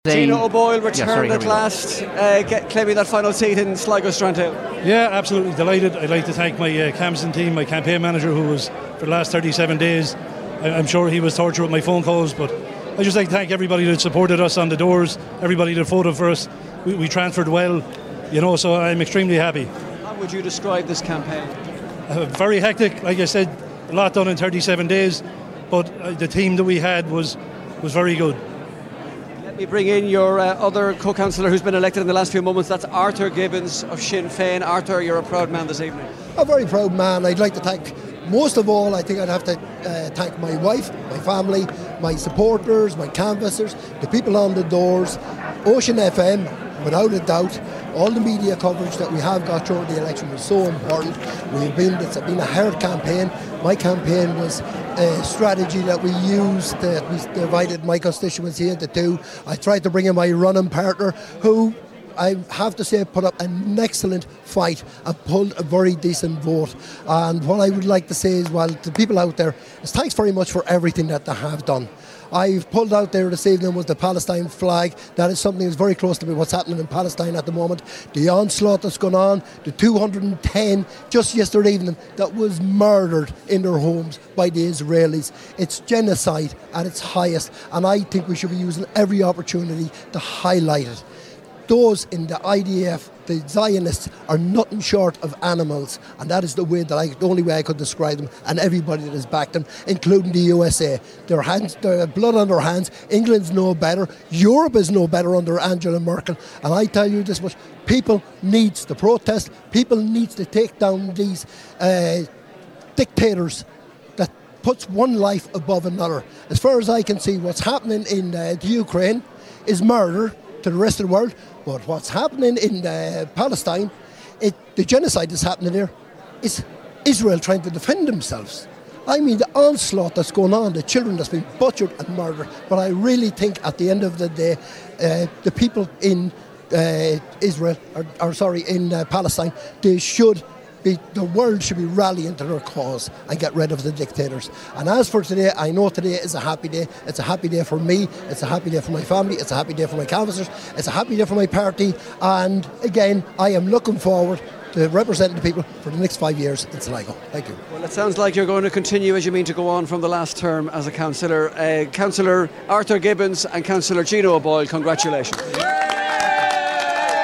Gino O'Boyle returned at last, claiming that final seat in Sligo Strandhill. Yeah, absolutely delighted. I'd like to thank my Camston team, my campaign manager, who was for the last 37 days. I'm sure he was tortured with my phone calls, but I'd just like to thank everybody that supported us on the doors, everybody that voted for us. We transferred well, so I'm extremely happy. How would you describe this campaign? Very hectic, like I said, a lot done in 37 days, but the team that we had was very good. Let me bring in your other co-councillor who's been elected in the last few moments. That's Arthur Gibbons of Sinn Féin. Arthur, you're a proud man this evening. A very proud man. I'd like to thank, most of all, I think I'd have to thank my wife, my family, my supporters, my canvassers, the people on the doors, Ocean FM, without a doubt. All the media coverage that we have got during the election was so important. It's been a hard campaign. My campaign was a strategy that we used, that we divided my constituency into two. I tried to bring in my running partner, who I have to say put up an excellent fight and pulled a very decent vote. And what I would like to say as well to people out there is thanks very much for everything that they have done. I've pulled out there this evening was the Palestine flag. That is something that's very close to me, what's happening in Palestine at the moment. The onslaught that's gone on, the 210 just yesterday evening that was murdered in their homes by the Israelis. It's genocide at its highest, and I think we should be using every opportunity to highlight it. Those in the IDF, the Zionists, are nothing short of animals, and that is the only way I could describe them, and everybody that has backed them, including the USA. Their blood on their hands. England's no better. Europe is no better under Angela Merkel. And I tell you this much: people needs to protest. People needs to take down these dictators that puts one life above another. As far as I can see, what's happening in the Ukraine is murder to the rest of the world. But what's happening in Palestine, the genocide that's happening there, is Israel trying to defend themselves. I mean, the onslaught that's going on, the children that's been butchered and murdered. But I really think at the end of the day, the people in Palestine, the world should be rallying to their cause and get rid of the dictators. And as for today, I know today is a happy day. It's a happy day for me. It's a happy day for my family. It's a happy day for my canvassers. It's a happy day for my party. And again, I am looking forward to representing the people for the next 5 years in Sligo. Thank you. Well, it sounds like you're going to continue as you mean to go on from the last term as a councillor. Councillor Arthur Gibbons and Councillor Gino O'Boyle, congratulations.